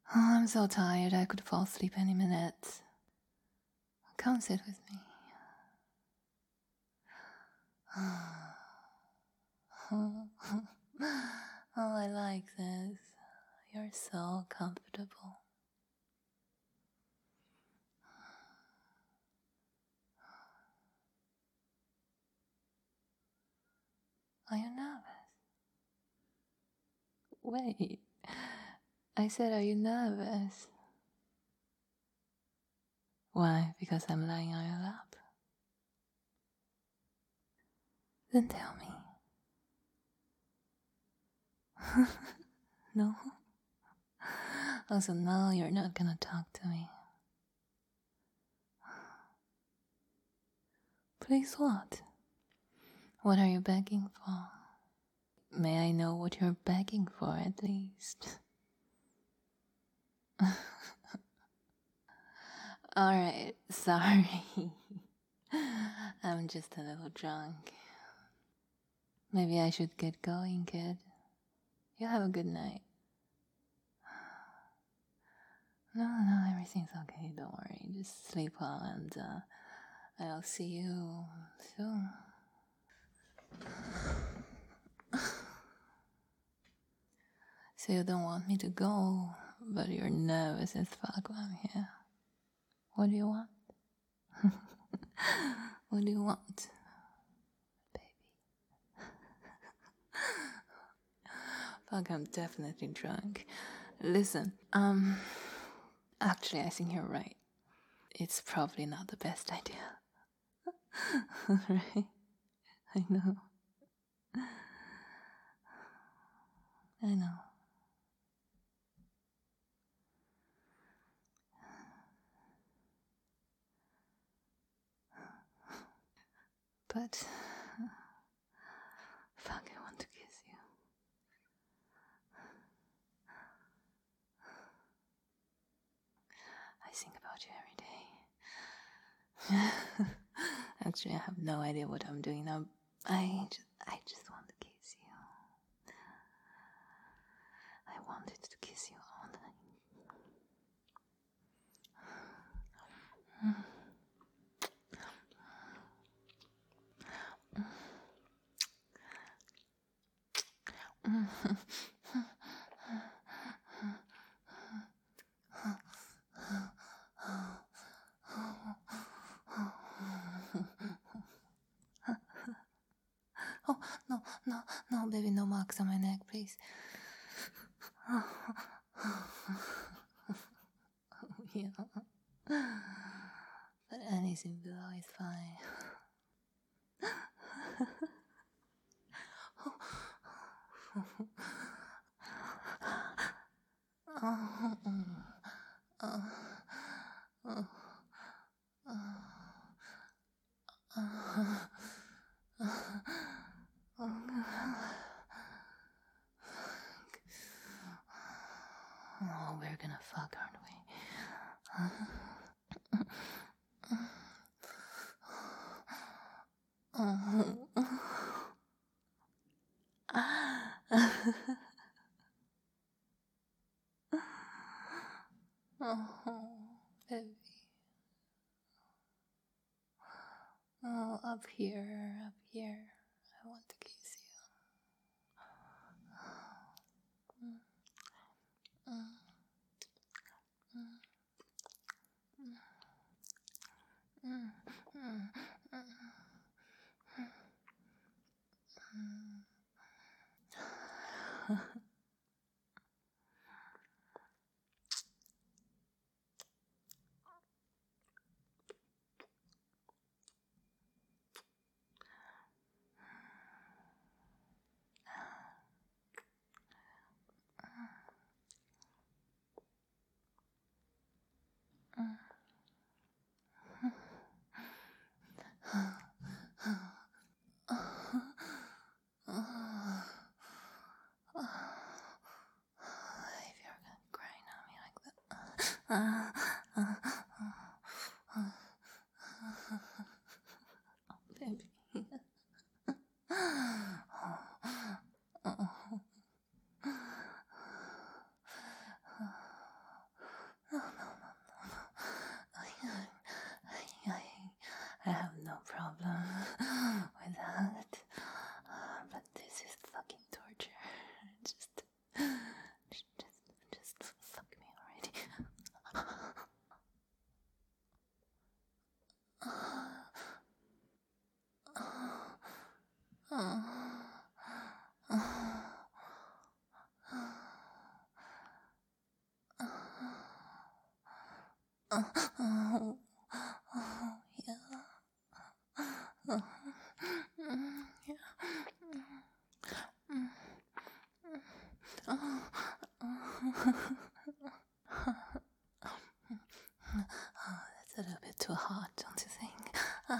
Oh, I'm so tired, I could fall asleep any minute. Come sit with me. Oh, I like this. You're so comfortable. Are you nervous? Wait. I said, are you nervous? Why? Because I'm lying on your lap? Then tell me. No? Oh, so now you're not gonna talk to me. Please what? What are you begging for? May I know what you're begging for at least? Alright, sorry. I'm just a little drunk. Maybe I should get going, kid. You have a good night. No, everything's okay, don't worry. Just sleep well and I'll see you soon. So you don't want me to go, but you're nervous as fuck while I'm here. What do you want? What do you want, baby? Fuck, I'm definitely drunk. Listen, actually, I think you're right. It's probably not the best idea. Right? I know. I know. But fuck, I want to kiss you. I think about you every day. Actually, I have no idea what I'm doing now. I just want to kiss you. I wanted to kiss you all night. Oh, no, baby, no marks on my neck, please. Oh, yeah. But anything below is fine. Oh, we're gonna fuck, aren't we? Oh, baby. Oh, up here. I want to kiss you. If you're gonna cry on me like that. Baby. Oh, yeah. That's a little bit too hot, don't you think?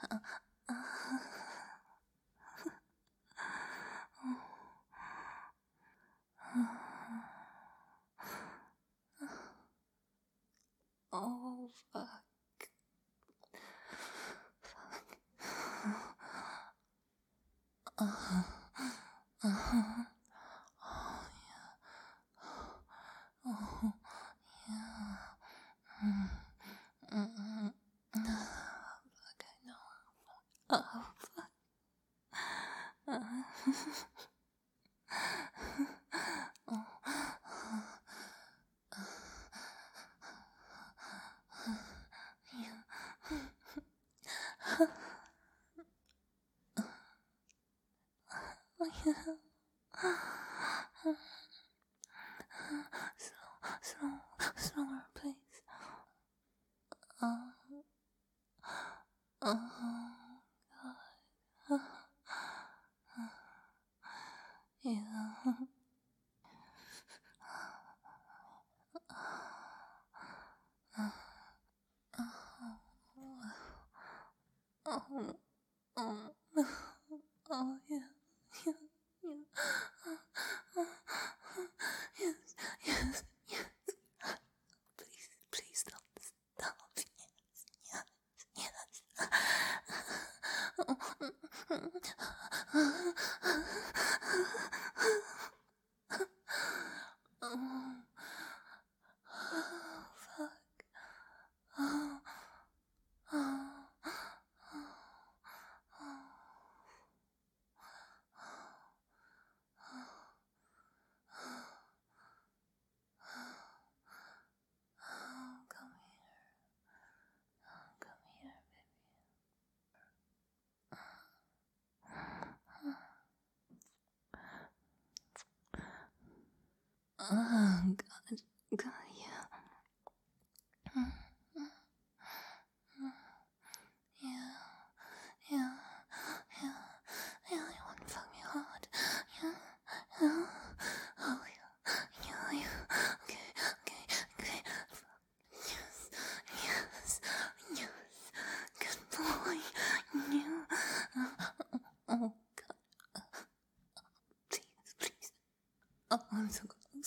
Oh, fuck. Oh, yeah. Oh, yeah. Fuck, I know. Oh, fuck. Slower, please. Oh, God. Yeah. Oh, oh, yeah. Yeah, yeah. Yes, yes, yes. Please don't stop. Yes, yes, yes. Oh, fuck. Oh, oh, come here. Come here, baby. Oh, God. God, yeah. Yeah, yeah, yeah, yeah, you wanna fuck me hard? Yeah, yeah, oh yeah, yeah, yeah, okay, yes, yes, yes, good boy, yeah, oh God, please, oh, I'm so close,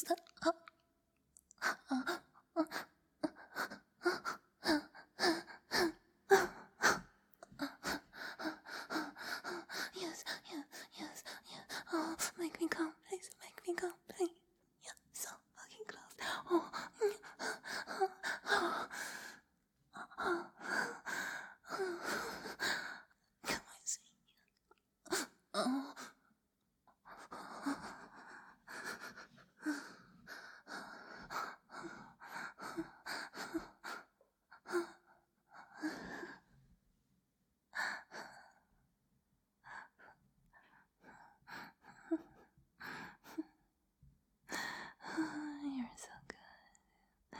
yes, yes, yes, yes, oh, make me come, please, make me come, please, yeah, so fucking close, oh, come on, sweet, oh, you're so good,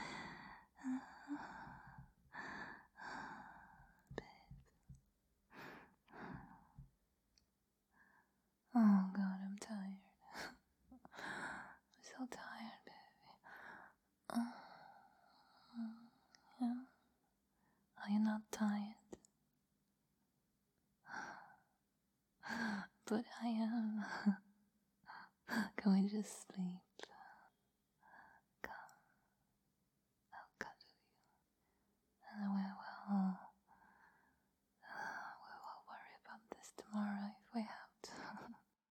oh God, I'm tired, I'm so tired, baby, oh, yeah, are you not tired? But I am. Can we just sleep?